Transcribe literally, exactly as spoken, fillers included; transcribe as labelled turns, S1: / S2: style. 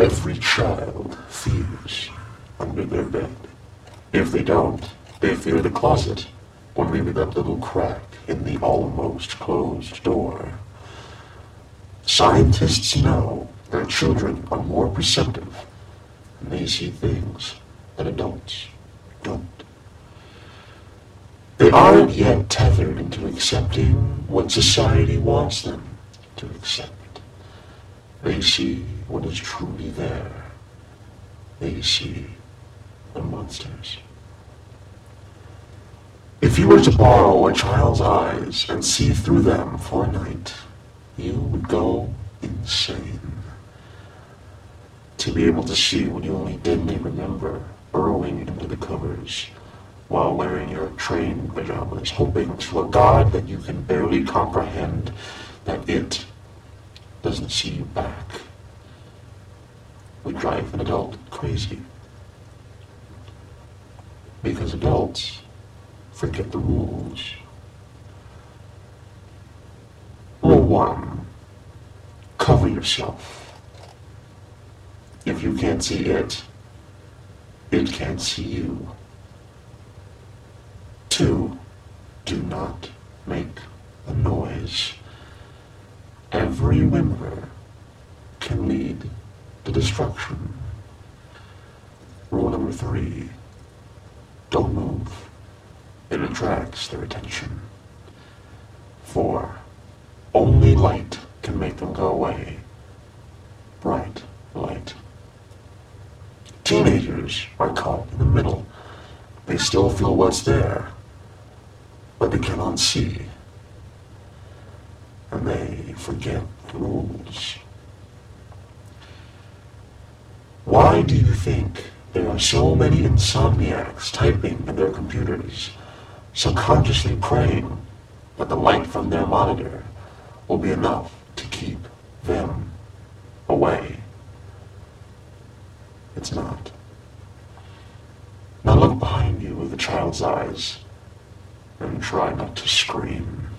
S1: Every child fears under their bed. If they don't, they fear the closet, or maybe that little crack in the almost closed door. Scientists know that children are more perceptive, and they see things that adults don't. They aren't yet tethered into accepting what society wants them to accept. They see what is truly there. They see the monsters. If you were to borrow a child's eyes and see through them for a night, you would go insane. To be able to see what you only dimly remember, burrowing into the covers while wearing your train pajamas, hoping to a God that you can barely comprehend that it doesn't see you back, would drive an adult crazy. Because adults forget the rules. Rule one, cover yourself. If you can't see it, it can't see you. Two, do not make a noise. Every whimper can lead to destruction. Rule number three, don't move. It attracts their attention. Four, only light can make them go away. Bright light. Teenagers are caught in the middle. They still feel what's there, but they cannot see. And they forget the rules. Why do you think there are so many insomniacs typing in their computers, subconsciously praying that the light from their monitor will be enough to keep them away? It's not. Now look behind you with a child's eyes and try not to scream.